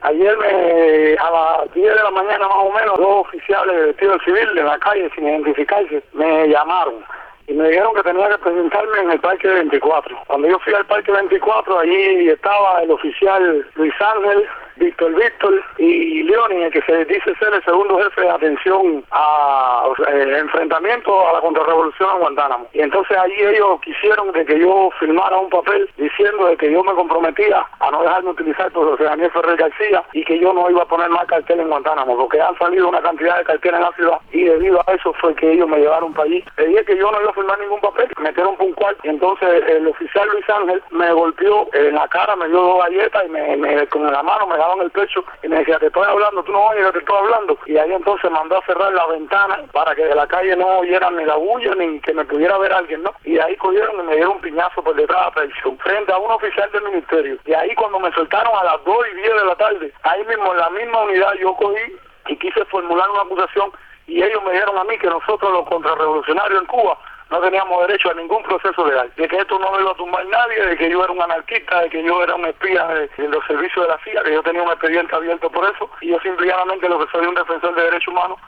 Ayer a las 10 de la mañana más o menos, dos oficiales vestidos de civil de la calle sin identificarse me llamaron y me dijeron que tenía que presentarme en el Parque 24. Cuando yo fui al Parque 24, allí estaba el oficial Luis Ángel, Víctor y Leoni, el que se dice ser el segundo jefe de atención a enfrentamiento a la contrarrevolución en Guantánamo. Y entonces allí ellos quisieron de que yo firmara un papel diciendo de que yo me comprometía a no dejarme utilizar por José Daniel Ferrer García y que yo no iba a poner más cartel en Guantánamo, porque han salido una cantidad de carteles en la ciudad y debido a eso fue que ellos me llevaron para allí. Le dije que yo no iba a firmar ningún papel, me metieron por un cuarto y entonces el oficial Luis Ángel me golpeó en la cara, me dio 2 galletas y con la mano me daba en el pecho y me decía, te estoy hablando, tú no oyes que te estoy hablando. Y ahí entonces mandó a cerrar la ventana para que de la calle no oyeran ni la bulla ni que me pudiera ver alguien, ¿no? Y ahí cogieron y me dieron un piñazo por detrás de la prisión frente a un oficial del ministerio. Y ahí cuando me soltaron a las 2:10 de la tarde, ahí mismo en la misma unidad yo cogí y quise formular una acusación y ellos me dijeron a mí que nosotros los contrarrevolucionarios en Cuba no teníamos derecho a ningún proceso legal, de que esto no lo iba a tumbar nadie, de que yo era un anarquista, de que yo era un espía de los servicios de la CIA, que yo tenía un expediente abierto por eso, y yo simplemente lo que soy un defensor de derechos humanos.